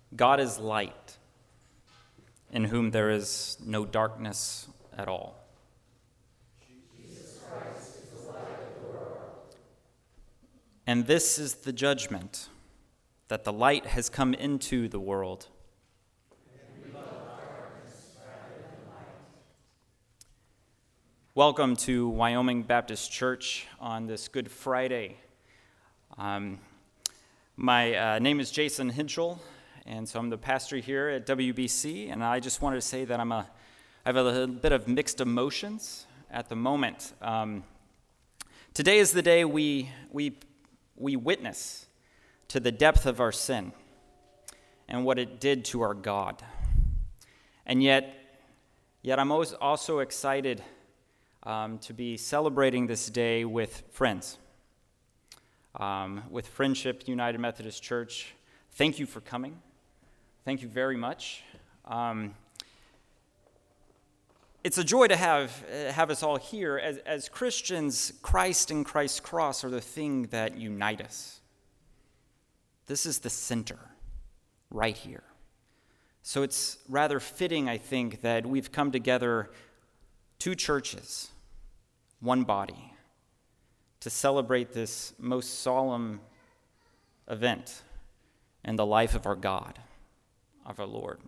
God is light, in whom there is no darkness at all. Jesus Christ is the light of the world. And this is the judgment, that the light has come into the world. And we love darkness rather than light. Welcome to Wyoming Baptist Church on this Good Friday. My name is Jason Hinchell, and so I'm the pastor here at WBC, and I just wanted to say that I have a little bit of mixed emotions at the moment. Today is the day we witness to the depth of our sin and what it did to our God. And yet I'm also excited to be celebrating this day with friends, with Friendship United Methodist Church. Thank you for coming. Thank you very much. It's a joy to have us all here. As Christians, Christ and Christ's cross are the thing that unite us. This is the center, right here. So it's rather fitting, I think, that we've come together, two churches, one body, to celebrate this most solemn event in the life of our God, of our Lord.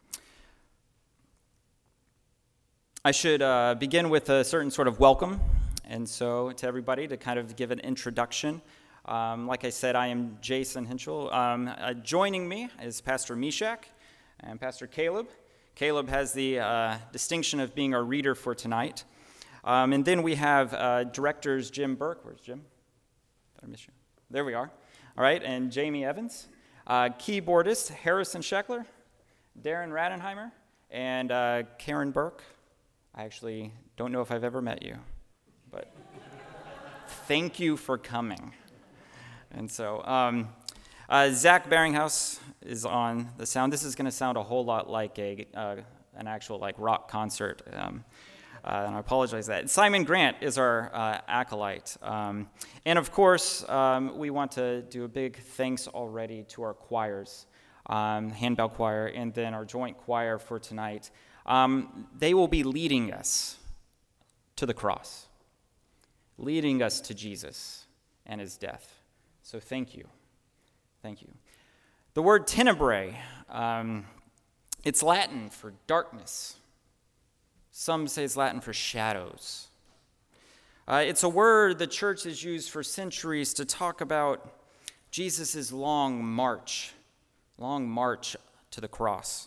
I should begin with a certain sort of welcome, and so to everybody to kind of give an introduction. Like I said, I am Jason Hinchell. Joining me is Pastor Meshach and Pastor Caleb. Caleb has the distinction of being our reader for tonight. And then we have directors Jim Burke. Where's Jim? Did I miss you? There we are. All right, and Jamie Evans. Keyboardist Harrison Scheckler, Darren Radenheimer, and Karen Burke. I actually don't know if I've ever met you, but thank you for coming. And so Zach Baringhouse is on the sound. This is going to sound a whole lot like an actual rock concert, and I apologize for that. Simon Grant is our acolyte. And of course, we want to do a big thanks already to our choirs, handbell choir, and then our joint choir for tonight. They will be leading us to the cross, leading us to Jesus and his death. So thank you. Thank you. The word tenebrae, it's Latin for darkness. Some say it's Latin for shadows. It's a word the church has used for centuries to talk about Jesus' long march to the cross.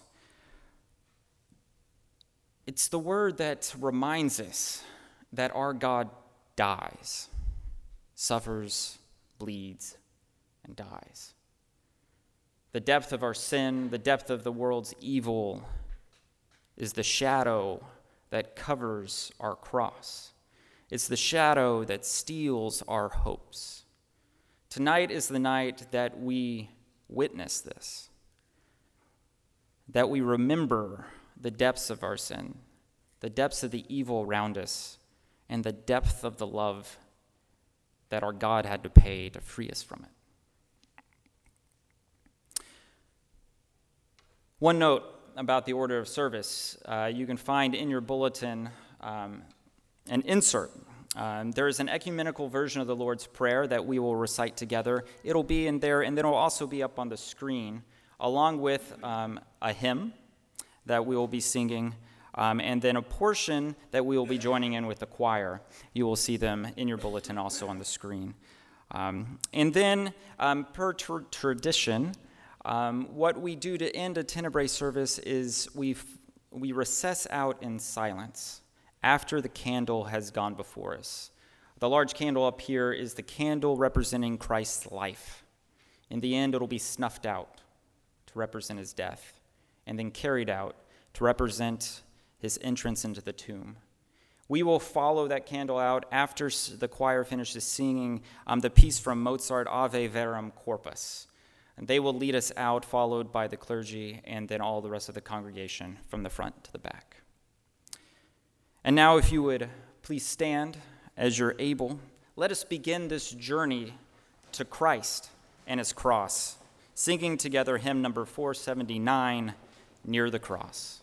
It's the word that reminds us that our God dies, suffers, bleeds, and dies. The depth of our sin, the depth of the world's evil is the shadow that covers our cross. It's the shadow that steals our hopes. Tonight is the night that we witness this, that we remember the depths of our sin, the depths of the evil around us, and the depth of the love that our God had to pay to free us from it. One note about the order of service. You can find in your bulletin an insert. There is an ecumenical version of the Lord's Prayer that we will recite together. It'll be in there, and then it'll also be up on the screen, along with a hymn that we will be singing, and then a portion that we will be joining in with the choir. You will see them in your bulletin also on the screen. And then, per tradition, what we do to end a Tenebrae service is we recess out in silence after the candle has gone before us. The large candle up here is the candle representing Christ's life. In the end, it'll be snuffed out to represent his death, and then carried out to represent his entrance into the tomb. We will follow that candle out after the choir finishes singing the piece from Mozart, Ave Verum Corpus. And they will lead us out, followed by the clergy, and then all the rest of the congregation from the front to the back. And now, if you would please stand as you're able, let us begin this journey to Christ and his cross singing together hymn number 479, Near the Cross.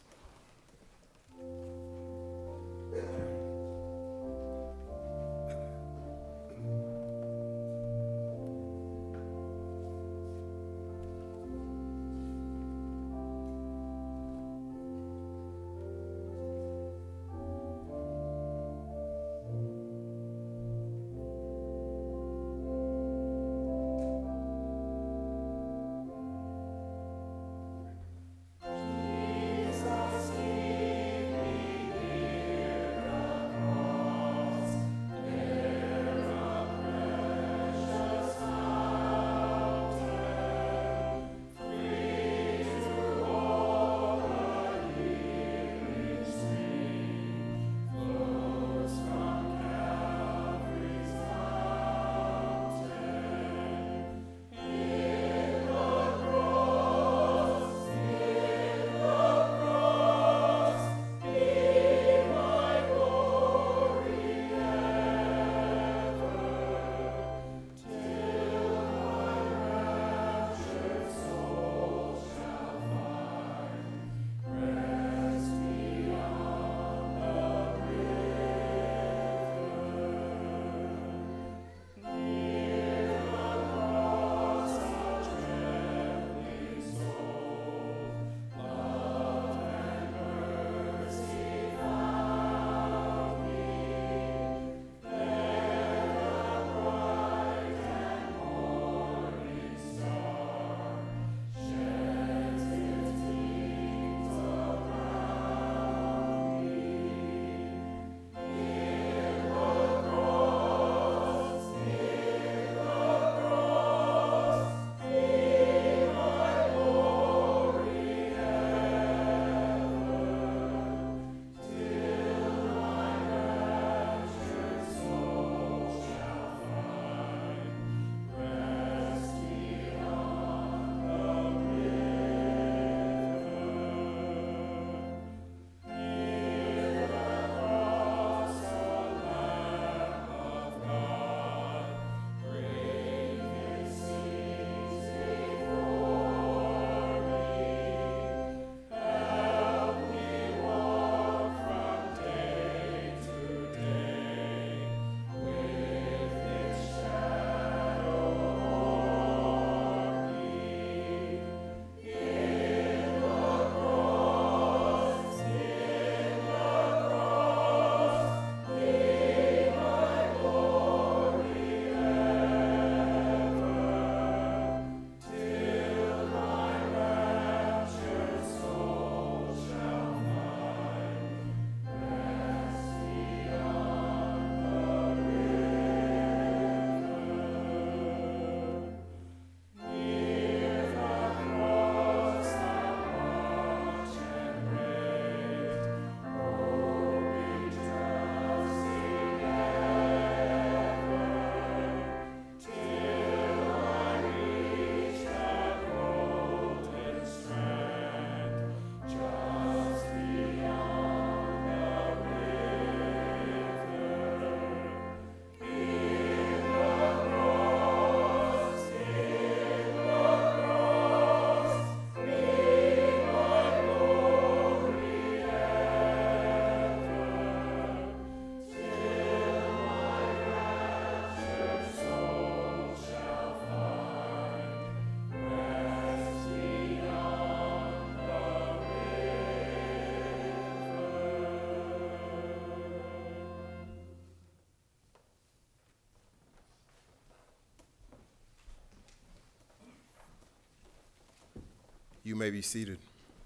You may be seated.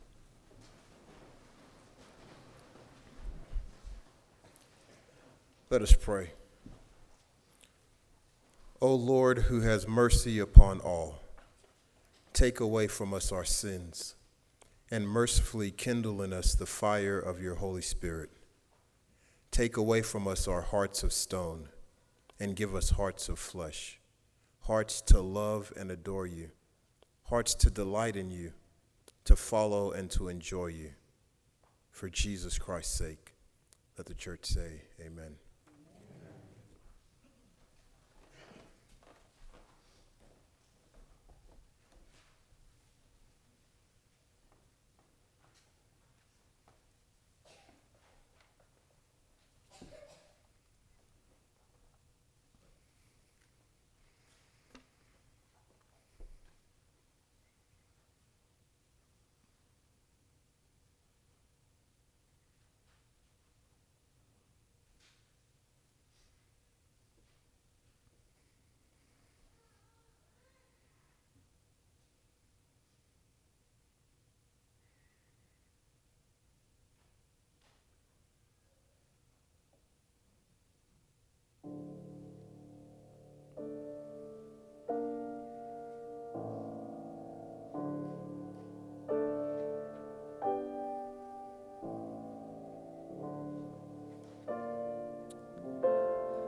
Let us pray. O Lord, who has mercy upon all, take away from us our sins, and mercifully kindle in us the fire of your Holy Spirit. Take away from us our hearts of stone, and give us hearts of flesh, hearts to love and adore you, hearts to delight in you, to follow and to enjoy you. For Jesus Christ's sake, let the church say amen.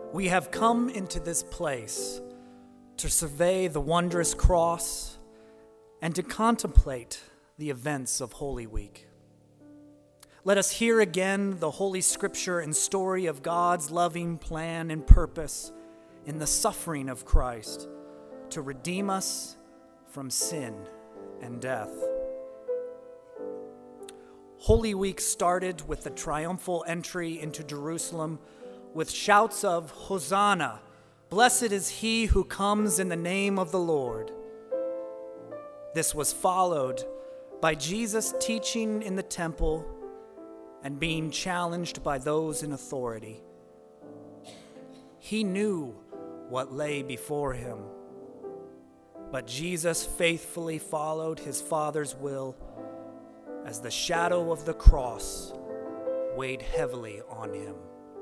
We have come into this place to survey the wondrous cross and to contemplate the events of Holy Week. Let us hear again the Holy Scripture and story of God's loving plan and purpose in the suffering of Christ to redeem us from sin and death. Holy Week started with the triumphal entry into Jerusalem with shouts of Hosanna, blessed is he who comes in the name of the Lord. This was followed by Jesus teaching in the temple and being challenged by those in authority. He knew what lay before him, but Jesus faithfully followed his Father's will as the shadow of the cross weighed heavily on him.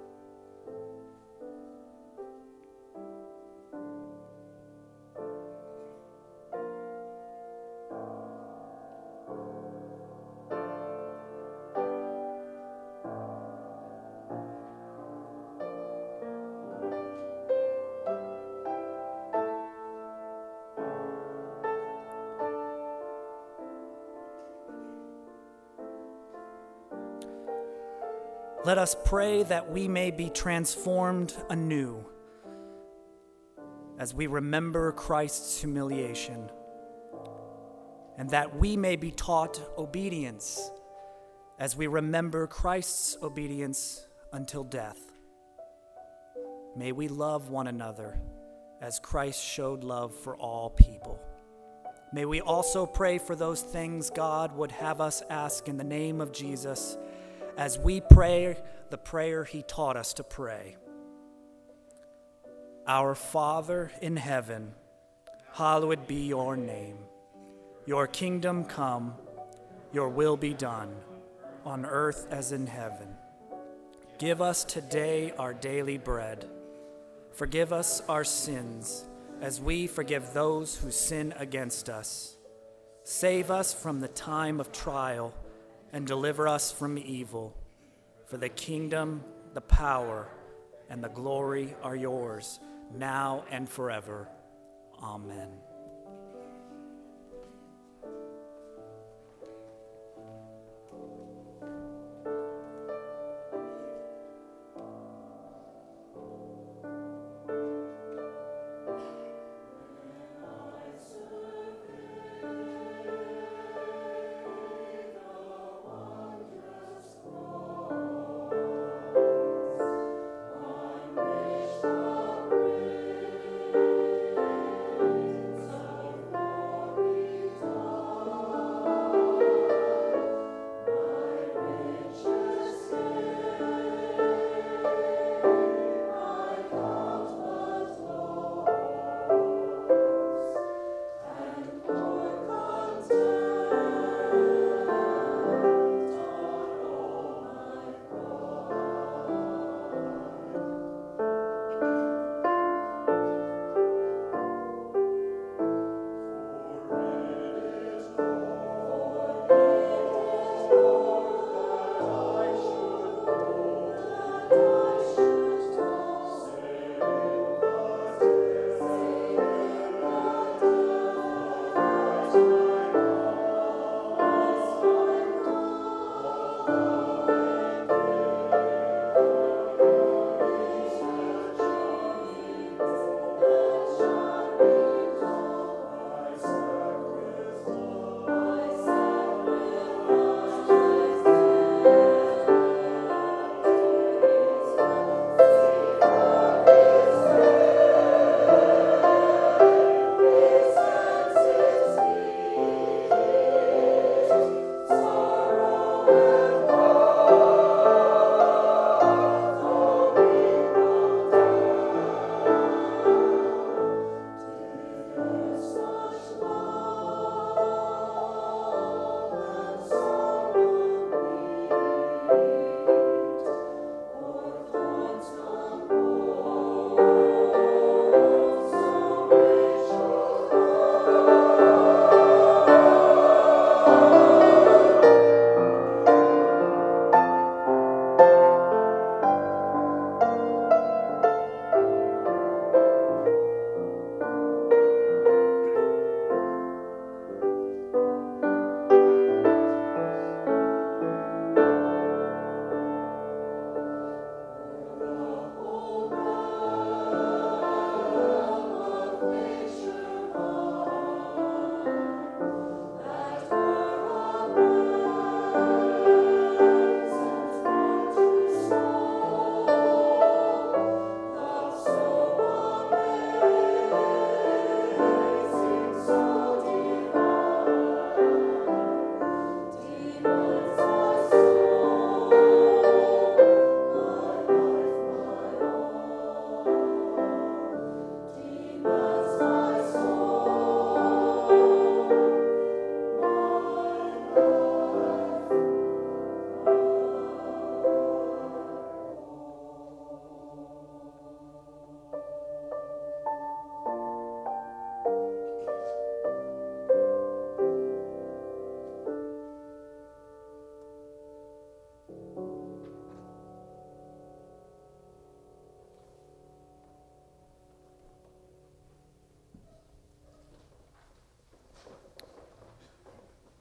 Let us pray that we may be transformed anew as we remember Christ's humiliation, and that we may be taught obedience as we remember Christ's obedience until death. May we love one another as Christ showed love for all people. May we also pray for those things God would have us ask in the name of Jesus as we pray the prayer he taught us to pray. Our Father in heaven, hallowed be your name. Your kingdom come, your will be done, on earth as in heaven. Give us today our daily bread. Forgive us our sins, as we forgive those who sin against us. Save us from the time of trial, and deliver us from evil. For the kingdom, the power, and the glory are yours, now and forever. Amen.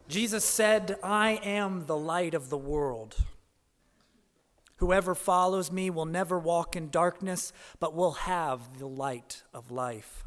Jesus said, "I am the light of the world. Whoever follows me will never walk in darkness, but will have the light of life."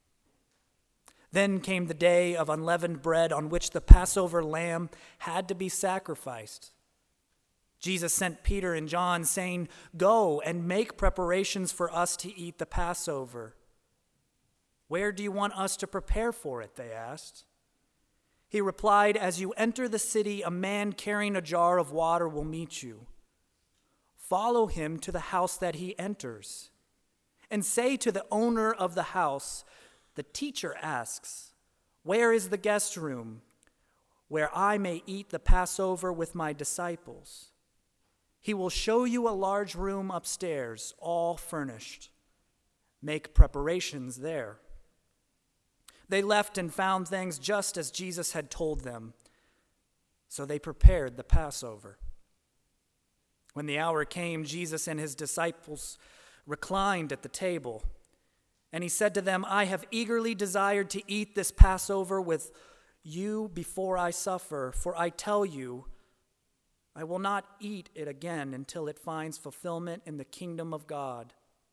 Then came the day of unleavened bread on which the Passover lamb had to be sacrificed. Jesus sent Peter and John, saying, "Go and make preparations for us to eat the Passover." "Where do you want us to prepare for it?" they asked. He replied, "As you enter the city, a man carrying a jar of water will meet you. Follow him to the house that he enters, and say to the owner of the house, 'The teacher asks, where is the guest room where I may eat the Passover with my disciples?' He will show you a large room upstairs, all furnished. Make preparations there." They left and found things just as Jesus had told them. So they prepared the Passover. When the hour came, Jesus and his disciples reclined at the table. And he said to them, "I have eagerly desired to eat this Passover with you before I suffer, for I tell you, I will not eat it again until it finds fulfillment in the kingdom of God."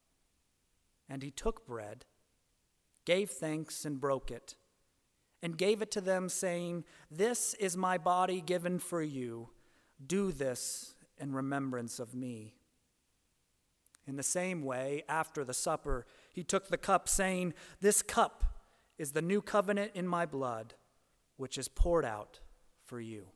And he took bread, gave thanks and broke it, and gave it to them, saying, "This is my body given for you. Do this in remembrance of me." In the same way, after the supper, he took the cup, saying, "This cup is the new covenant in my blood, which is poured out for you."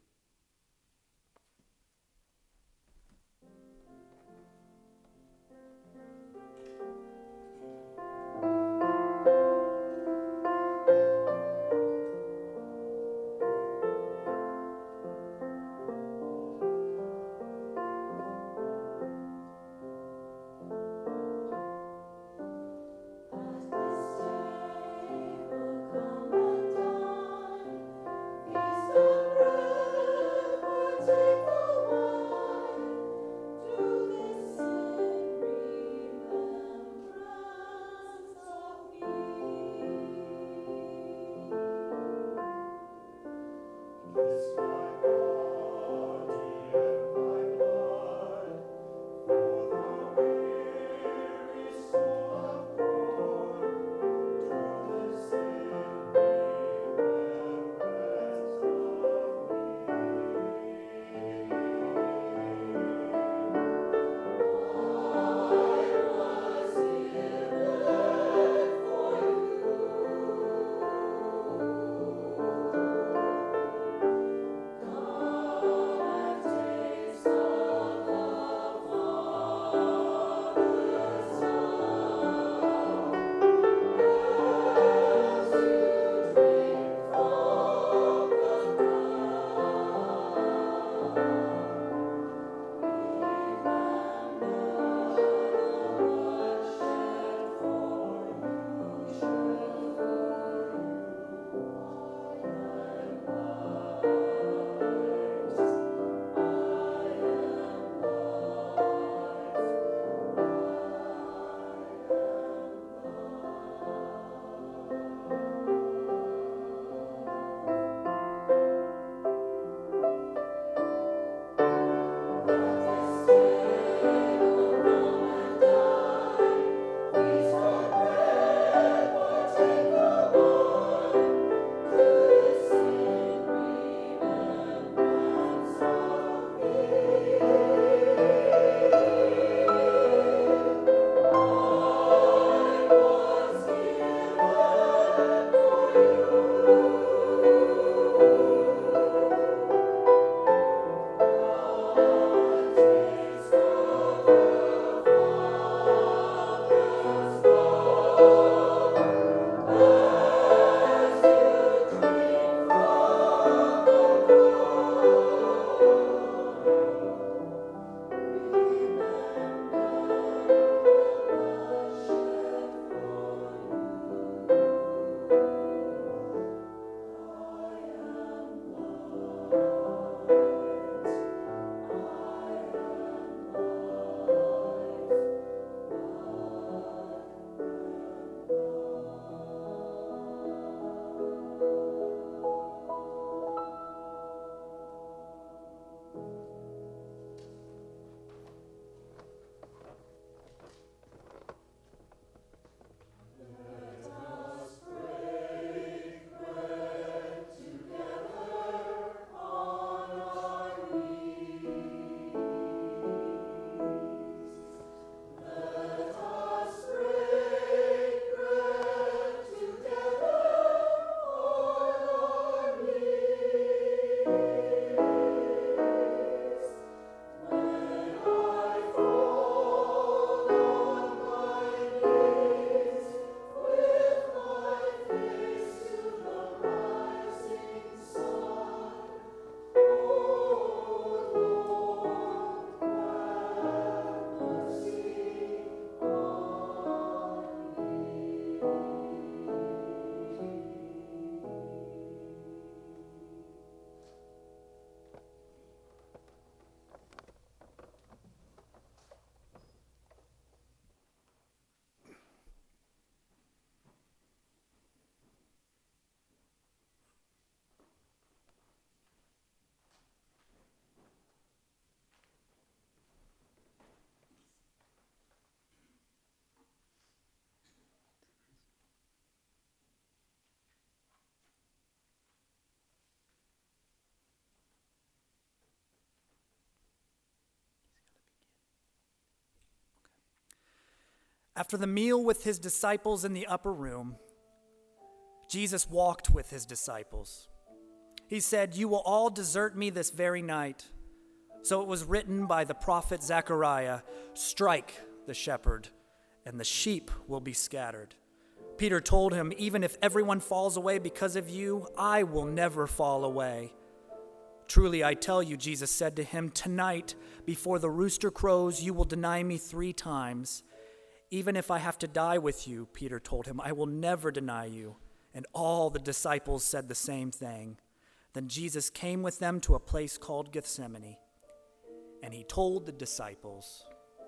Feast of After the meal with his disciples in the upper room, Jesus walked with his disciples. He said, "You will all desert me this very night." So it was written by the prophet Zechariah, "Strike the shepherd, and the sheep will be scattered." Peter told him, "Even if everyone falls away because of you, I will never fall away." "Truly, I tell you," Jesus said to him, "tonight, before the rooster crows, you will deny me 3 times. Even if I have to die with you," Peter told him, "I will never deny you." And all the disciples said the same thing. Then Jesus came with them to a place called Gethsemane, and he told the disciples,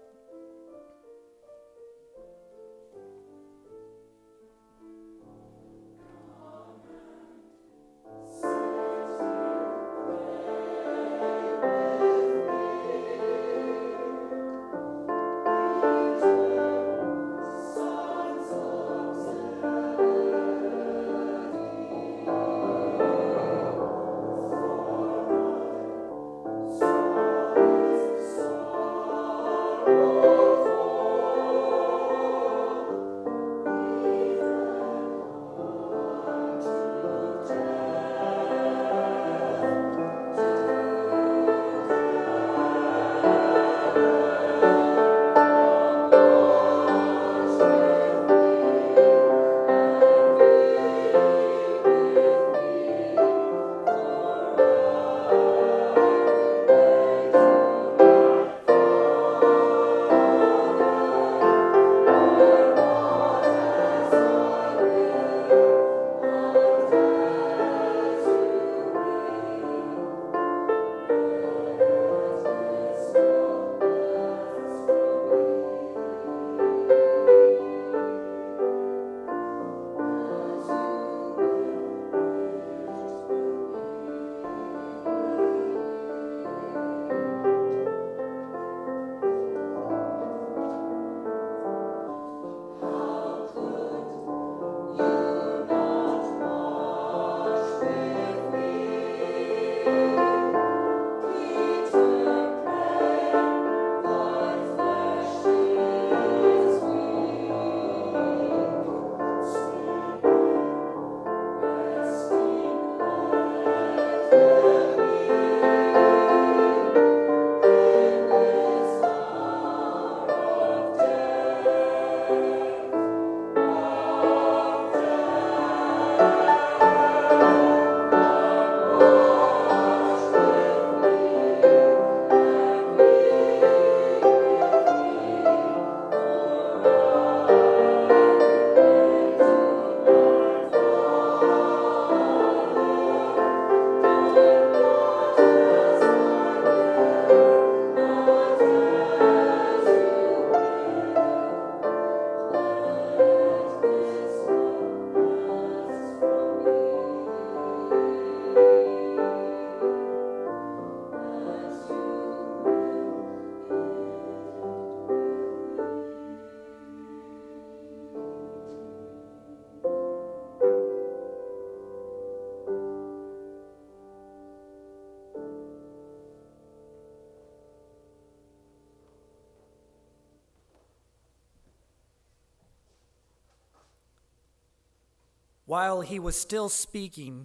While he was still speaking,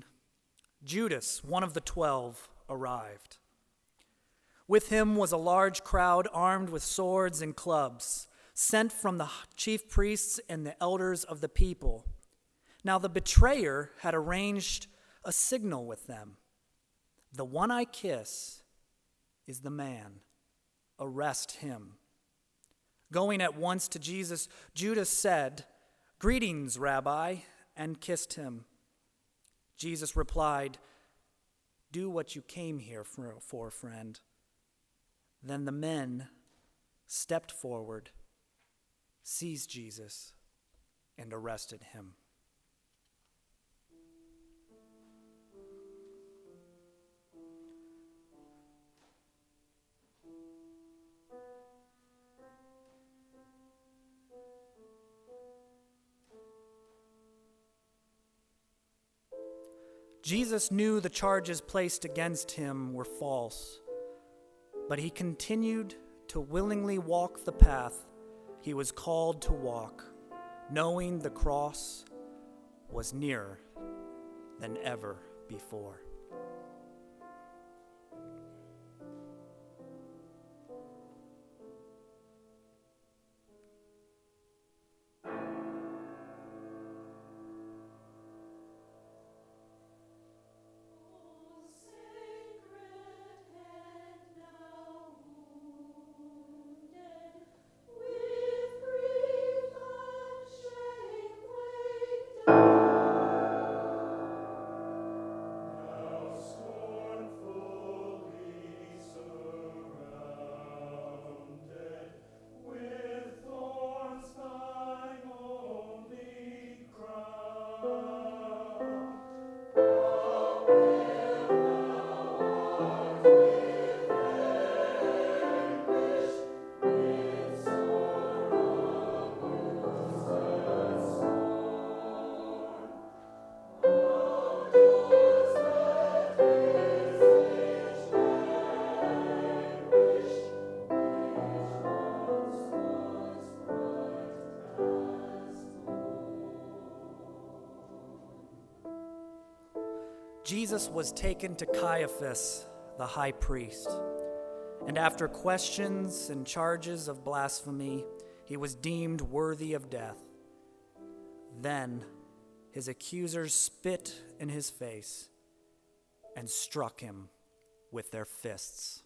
Judas, one of the 12, arrived. With him was a large crowd armed with swords and clubs, sent from the chief priests and the elders of the people. Now the betrayer had arranged a signal with them. "The one I kiss is the man. Arrest him." Going at once to Jesus, Judas said, "Greetings, Rabbi," and kissed him. Jesus replied, "Do what you came here for, friend." Then the men stepped forward, seized Jesus, and arrested him. Jesus knew the charges placed against him were false, but he continued to willingly walk the path he was called to walk, knowing the cross was nearer than ever before. Jesus was taken to Caiaphas, the high priest, and after questions and charges of blasphemy, he was deemed worthy of death. Then his accusers spit in his face and struck him with their fists.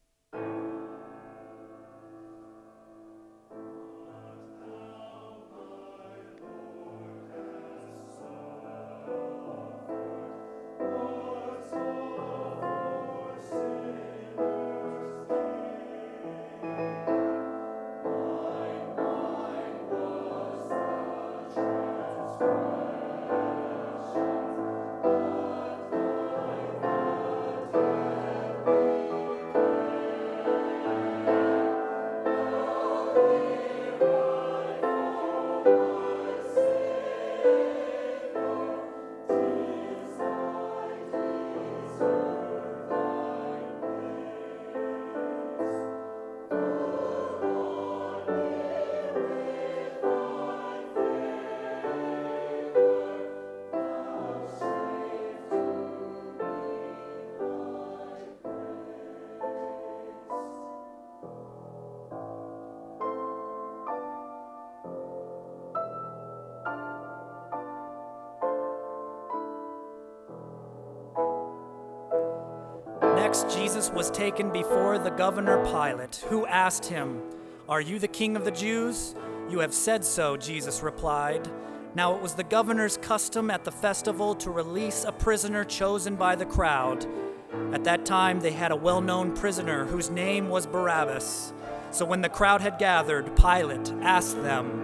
Next, Jesus was taken before the governor Pilate, who asked him, "Are you the king of the Jews?" "You have said so," Jesus replied. Now it was the governor's custom at the festival to release a prisoner chosen by the crowd. At that time they had a well-known prisoner whose name was Barabbas. So when the crowd had gathered, Pilate asked them,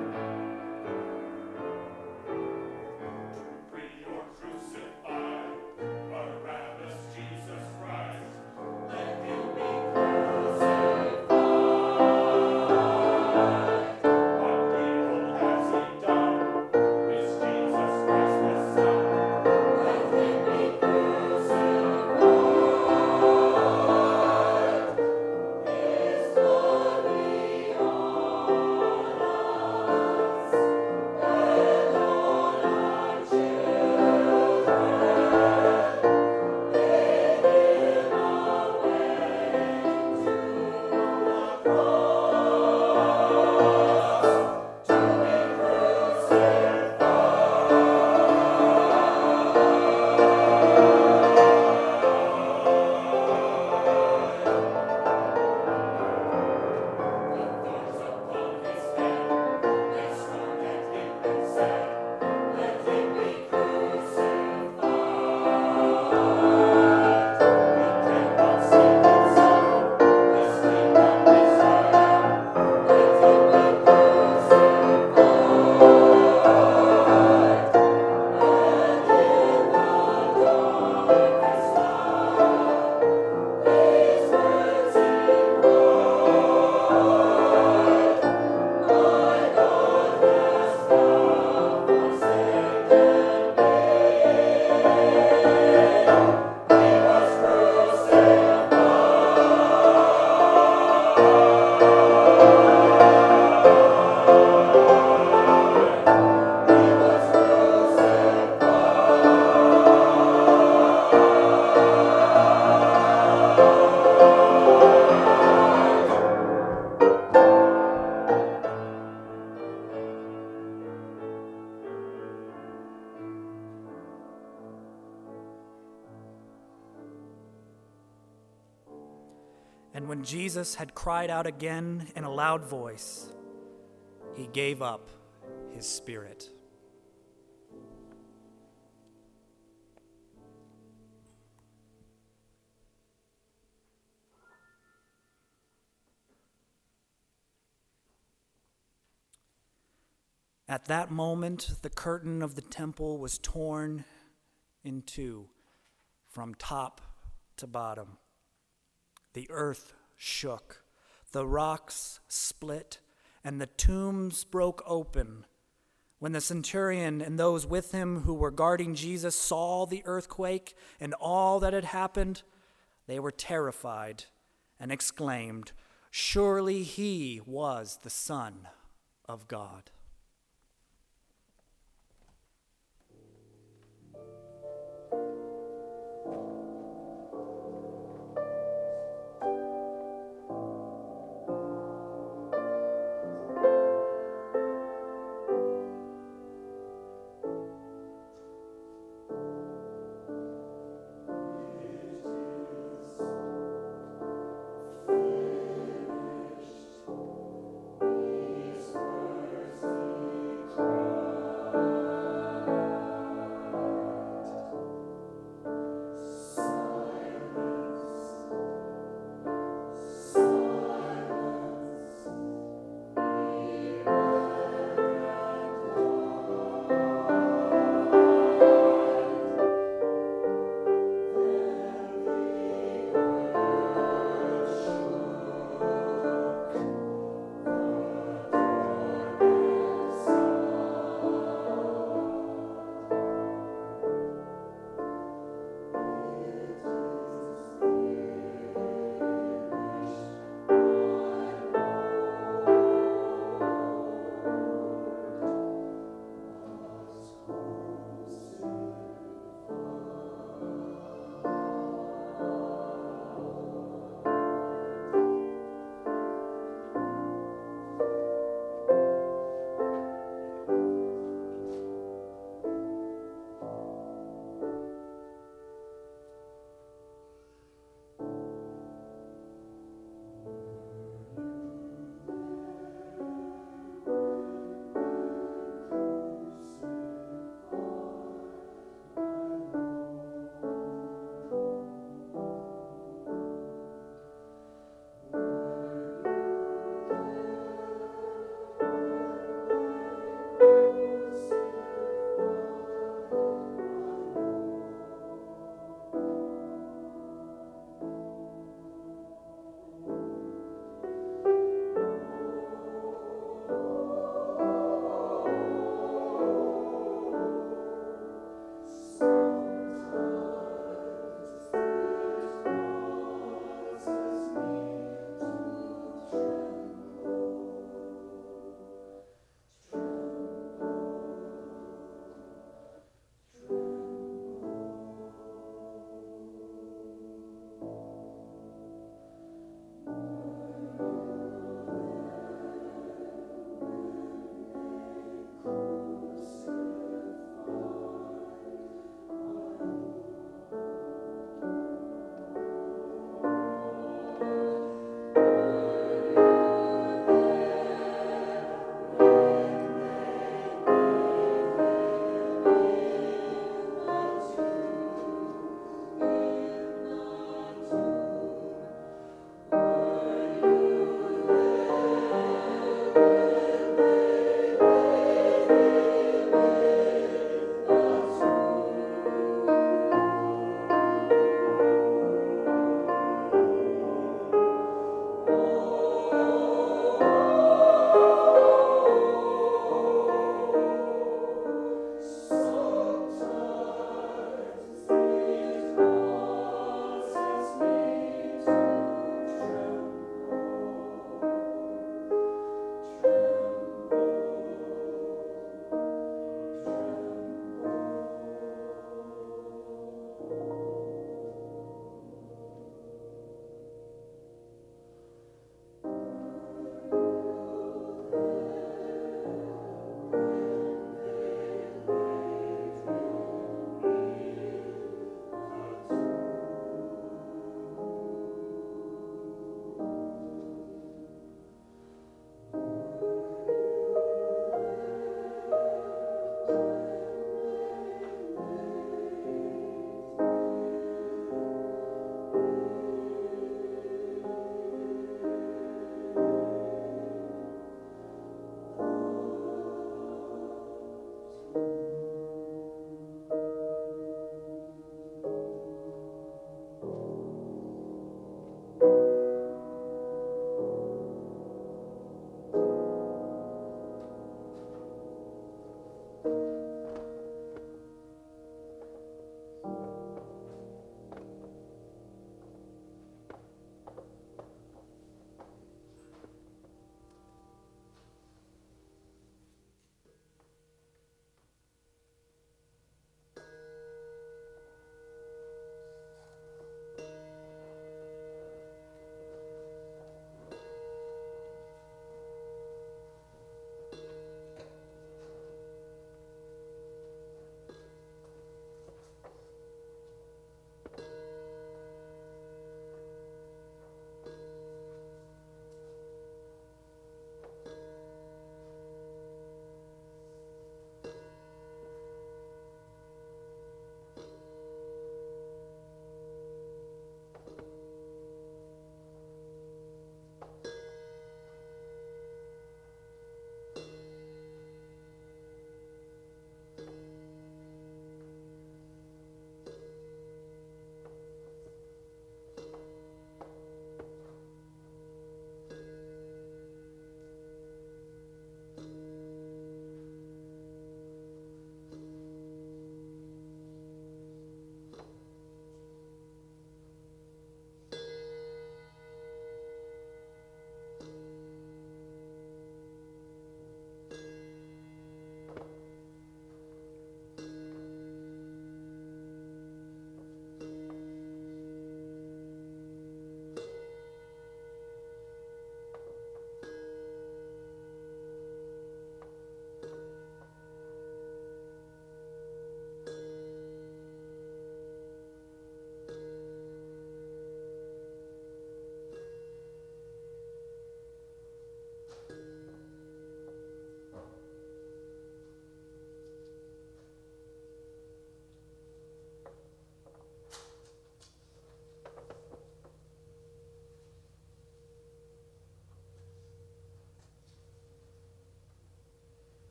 And when Jesus had cried out again in a loud voice, he gave up his spirit. At that moment, the curtain of the temple was torn in two from top to bottom. The earth shook, the rocks split, and the tombs broke open. When the centurion and those with him who were guarding Jesus saw the earthquake and all that had happened, they were terrified and exclaimed, "Surely he was the Son of God."